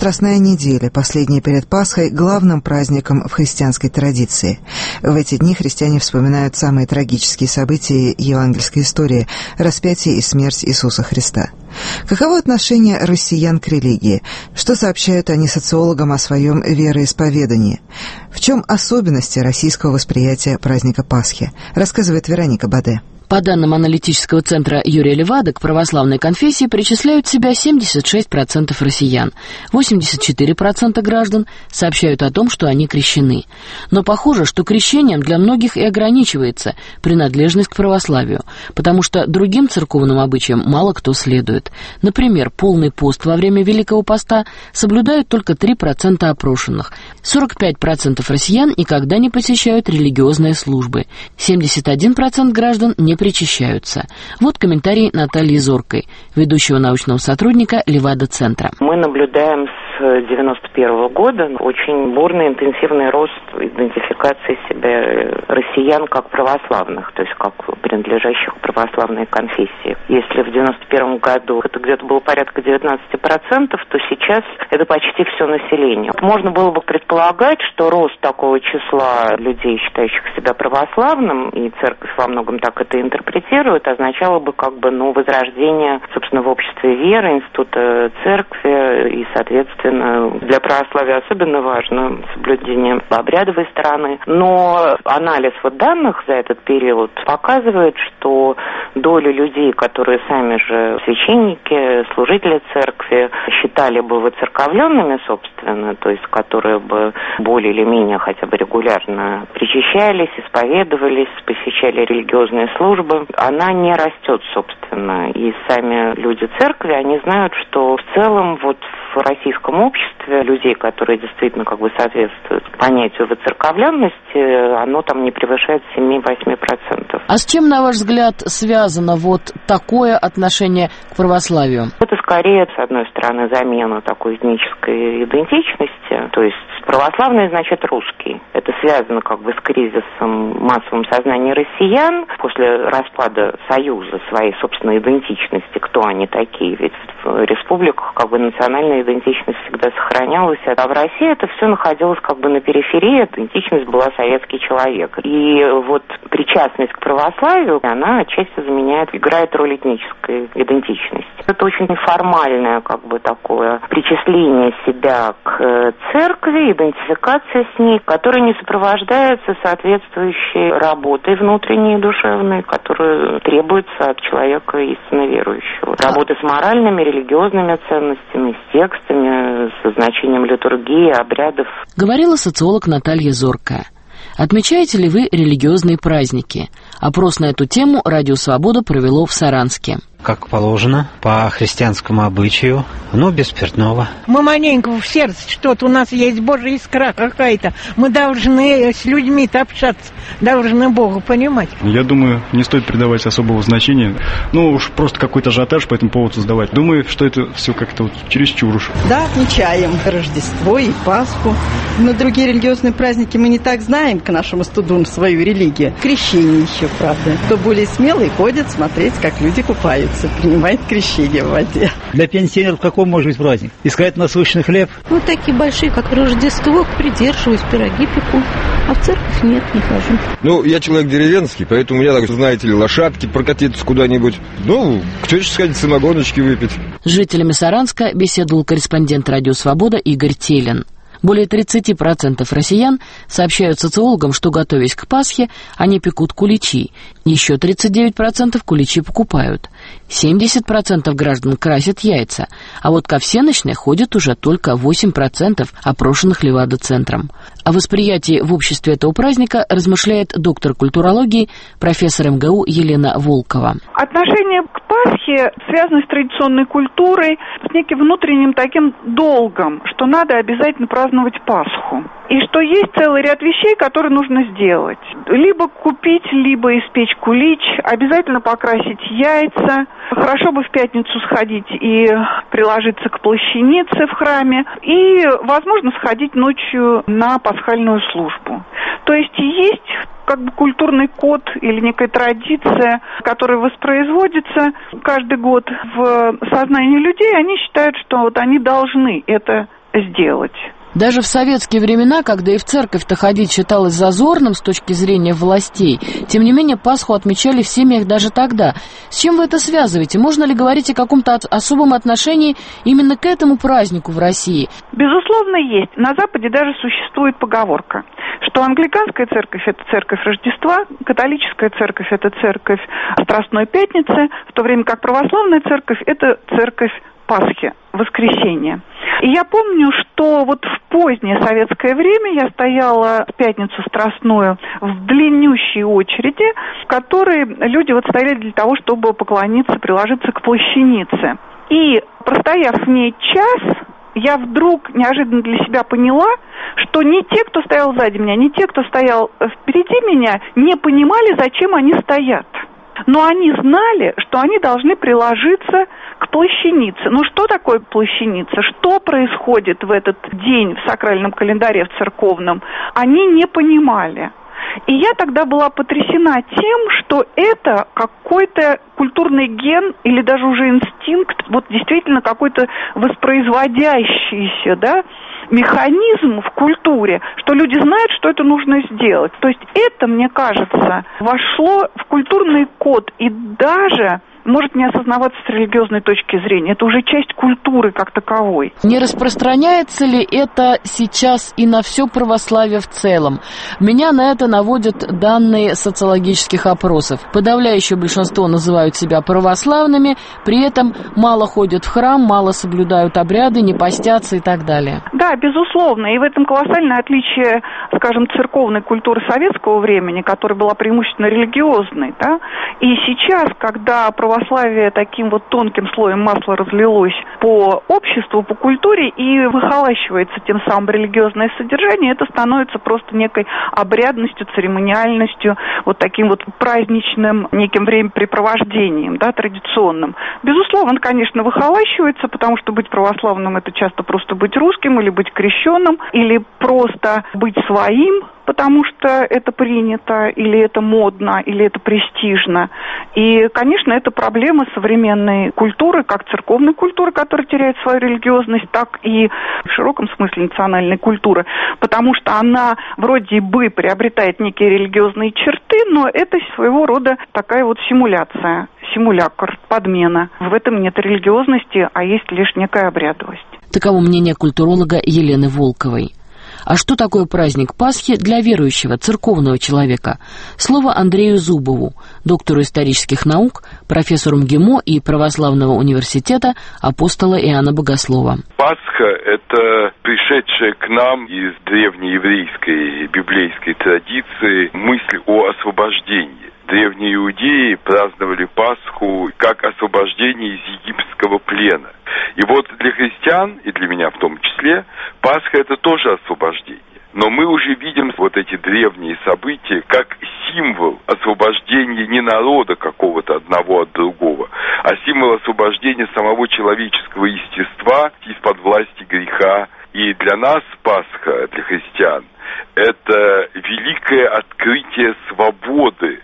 Страстная неделя, последняя перед Пасхой, главным праздником в христианской традиции. В эти дни христиане вспоминают самые трагические события евангельской истории – распятие и смерть Иисуса Христа. Каково отношение россиян к религии? Что сообщают они социологам о своем вероисповедании? В чем особенности российского восприятия праздника Пасхи? Рассказывает Вероника Баде. По данным аналитического центра Юрия Левада, к православной конфессии причисляют себя 76% россиян. 84% граждан сообщают о том, что они крещены. Но похоже, что крещением для многих и ограничивается принадлежность к православию, потому что другим церковным обычаям мало кто следует. Например, полный пост во время Великого Поста соблюдают только 3% опрошенных. 45% россиян никогда не посещают религиозные службы. 71% граждан не причащаются. Вот комментарий Натальи Зоркой, ведущего научного сотрудника Левада-центра. Мы наблюдаем с 1991 года очень бурный, интенсивный рост идентификации себя россиян как православных, то есть как принадлежащих к православной конфессии. Если в 1991 году это где-то было порядка 19%, то сейчас это почти все население. Можно было бы предполагать, что рост такого числа людей, считающих себя православным, и церковь во многом так это интерпретирует, означало бы возрождение, собственно, в обществе веры, института церкви, и, соответственно, для православия особенно важно соблюдение обрядовой стороны. Но анализ данных за этот период показывает, что доля людей, которые сами же священники, служители церкви, считали бы воцерковленными, собственно, то есть которые бы более или менее хотя бы регулярно причащались, исповедовались, посещали религиозные службы, она не растет, собственно. И сами люди церкви, они знают, что в целом в российском обществе людей, которые действительно соответствуют понятию воцерковленности, оно там не превышает 7-8%. А с чем, на ваш взгляд, связано такое отношение к православию? Это скорее, с одной стороны, замена такой этнической идентичности, то есть православный значит русский. Это связано с кризисом массового сознания россиян после распада Союза своей собственной идентичности, кто они такие, ведь в республиках национальная идентичность всегда сохранялась, а в России это все находилось на периферии, идентичность была советский человек. И причастность к православию, она отчасти играет роль этнической идентичности. Это очень неформальное такое причисление себя к церкви, идентификация с ней, которая не сопровождается соответствующей работой внутренней и душевной, которая требуется от человека истинно верующего. Работа с моральными, религиозными ценностями, с текстами, со значением литургии, обрядов. Говорила социолог Наталья Зоркая. Отмечаете ли вы религиозные праздники? Опрос на эту тему «Радио Свобода» провело в Саранске. Как положено, по христианскому обычаю, но без спиртного. Мы маленько в сердце что-то, у нас есть Божья искра какая-то. Мы должны с людьми-то общаться, должны Бога понимать. Я думаю, не стоит придавать особого значения. Уж просто какой-то ажиотаж по этому поводу создавать. Думаю, что это все как-то чересчур уж. Да, отмечаем Рождество и Пасху. Но другие религиозные праздники мы не так знаем, к нашему стыду, свою религию. Крещение еще, правда. Кто более смелый, ходит смотреть, как люди купаются, принимает крещение в воде. Для пенсионеров какой может быть праздник? Искать насущный хлеб? Такие большие, как Рождество, придерживаюсь, пироги пеку. А в церковь нет, не хожу. Я человек деревенский, поэтому у меня, знаете ли, лошадки прокатиться куда-нибудь. К тете сходить, самогоночки выпить. С жителями Саранска беседовал корреспондент «Радио Свобода» Игорь Телин. Более 30% россиян сообщают социологам, что, готовясь к Пасхе, они пекут куличи. Еще 39% куличи покупают. 70% граждан красят яйца. А ко всенощной ходят уже только 8% опрошенных Левада-центром. О восприятии в обществе этого праздника размышляет доктор культурологии, профессор МГУ Елена Волкова. Отношение к Пасхе связано с традиционной культурой, с неким внутренним таким долгом, что надо обязательно праздновать Пасху. И что есть целый ряд вещей, которые нужно сделать. Либо купить, либо испечь кулич, обязательно покрасить яйца. Хорошо бы в пятницу сходить и приложиться к плащанице в храме. И, возможно, сходить ночью на пасхальную службу. То есть культурный код или некая традиция, которая воспроизводится каждый год в сознании людей. Они считают, что они должны это сделать. Даже в советские времена, когда и в церковь-то ходить считалось зазорным с точки зрения властей, тем не менее Пасху отмечали в семьях даже тогда. С чем вы это связываете? Можно ли говорить о каком-то особом отношении именно к этому празднику в России? Безусловно, есть. На Западе даже существует поговорка, что англиканская церковь – это церковь Рождества, католическая церковь – это церковь Страстной Пятницы, в то время как православная церковь – это церковь Пасхи, воскресенья. И я помню, что вот в позднее советское время я стояла в Пятницу Страстную в длиннющей очереди, в которой люди вот стояли для того, чтобы поклониться, приложиться к плащанице. И, простояв в ней час, я вдруг неожиданно для себя поняла, что ни те, кто стоял сзади меня, ни те, кто стоял впереди меня, не понимали, зачем они стоят. Но они знали, что они должны приложиться к плащанице. Ну что такое плащаница? Что происходит в этот день в сакральном календаре, в церковном? Они не понимали. И я тогда была потрясена тем, что это какой-то культурный ген или даже уже инстинкт, вот действительно какой-то воспроизводящийся, да, механизм в культуре, что люди знают, что это нужно сделать. То есть это, мне кажется, вошло в культурный код и даже может не осознаваться с религиозной точки зрения. Это уже часть культуры как таковой. Не распространяется ли это сейчас и на все православие в целом? Меня на это наводят данные социологических опросов. Подавляющее большинство называют себя православными, при этом мало ходят в храм, мало соблюдают обряды, не постятся и так далее. Да, безусловно. И в этом колоссальное отличие, скажем, церковной культуры советского времени, которая была преимущественно религиозной, да, и сейчас, когда православие таким вот тонким слоем масла разлилось по обществу, по культуре и выхолащивается тем самым религиозное содержание, это становится просто некой обрядностью, церемониальностью, вот таким вот праздничным неким времяпрепровождением, да, традиционным. Безусловно, конечно, выхолащивается, потому что быть православным — это часто просто быть русским или быть крещенным, или просто быть своим, потому что это принято, или это модно, или это престижно. И, конечно, это проблема современной культуры, как церковной культуры, которая теряет свою религиозность, так и в широком смысле национальной культуры, потому что она вроде бы приобретает некие религиозные черты, но это своего рода такая вот симуляция, симулякр, подмена. В этом нет религиозности, а есть лишь некая обрядовость. Таково мнение культуролога Елены Волковой. А что такое праздник Пасхи для верующего, церковного человека? Слово Андрею Зубову, доктору исторических наук, профессору МГИМО и Православного университета апостола Иоанна Богослова. Пасха – это пришедшая к нам из древнееврейской библейской традиции мысль о освобождении. Древние иудеи праздновали Пасху как освобождение из египетского плена. И вот для христиан, и для меня в том числе, Пасха – это тоже освобождение. Но мы уже видим вот эти древние события как символ освобождения не народа какого-то одного от другого, а символ освобождения самого человеческого естества из-под власти греха. И для нас Пасха, для христиан, это великое открытие свободы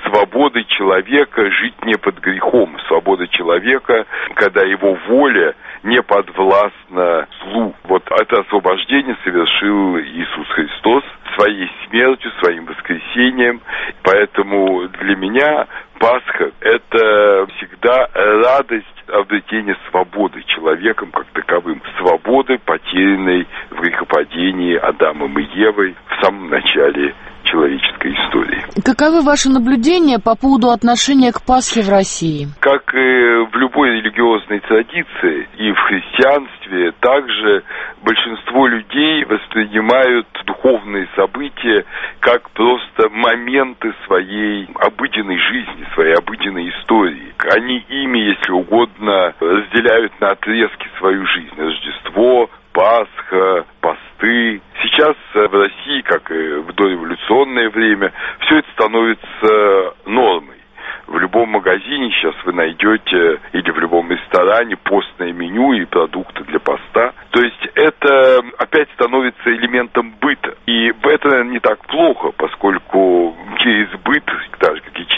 человека жить не под грехом, свобода человека, когда его воля не подвластна злу. Вот это освобождение совершил Иисус Христос своей смертью, своим воскресением. Поэтому для меня Пасха – это всегда радость обретения свободы человеком как таковым. Свободы, потерянной в грехопадении Адамом и Евой в самом начале человеческой истории. Каковы ваши наблюдения по поводу отношения к Пасхе в России? Как и в любой религиозной традиции, и в христианстве также большинство людей воспринимают духовные события как просто моменты своей обыденной жизни, своей обыденной истории. Они ими, если угодно, разделяют на отрезки свою жизнь. Рождество, Пасха, посты. Сейчас в России, как и в дореволюционное время, все это становится нормой. В любом магазине сейчас вы найдете, или в любом ресторане, постное меню и продукты для поста. То есть это опять становится элементом быта. И это не так плохо, поскольку через быт, так же как и через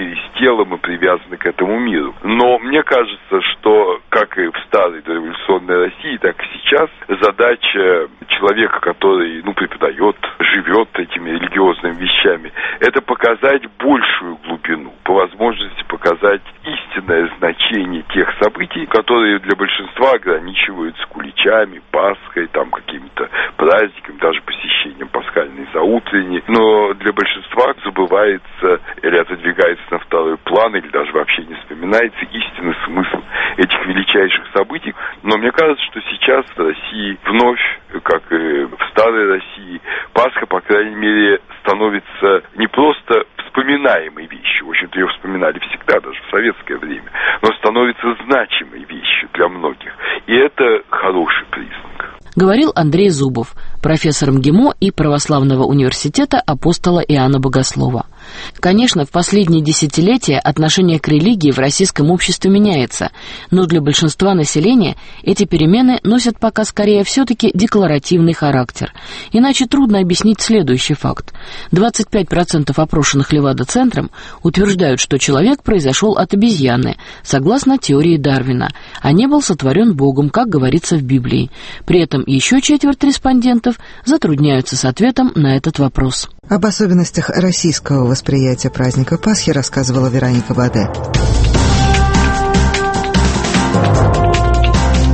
через тело мы привязаны к этому миру. Но мне кажется, что как и в старой дореволюционной России, так и сейчас задача человека, который, преподает, живет этими религиозными вещами, это показать большую глубину, по возможности показать истинное значение тех событий, которые для большинства ограничиваются куличами, Пасхой, какими-то праздниками, даже посещением пасхальной заутренней. Но для большинства забывается или отодвигается на второй план, или даже вообще не вспоминается истинный смысл этих величайших событий. Но мне кажется, что сейчас в России вновь, как и в старой России, Пасха, по крайней мере, становится не просто вспоминаемой вещью, в общем-то, ее вспоминали всегда, даже в советское время, но становится значимой вещью для многих. И это хороший признак. Говорил Андрей Зубов, профессор МГИМО и Православного университета апостола Иоанна Богослова. Конечно, в последние десятилетия отношение к религии в российском обществе меняется, но для большинства населения эти перемены носят пока скорее все-таки декларативный характер. Иначе трудно объяснить следующий факт. 25% опрошенных Левада-центром утверждают, что человек произошел от обезьяны, согласно теории Дарвина, а не был сотворен Богом, как говорится в Библии. При этом еще четверть респондентов затрудняются с ответом на этот вопрос. Об особенностях российского восприятия праздника Пасхи рассказывала Вероника Баде.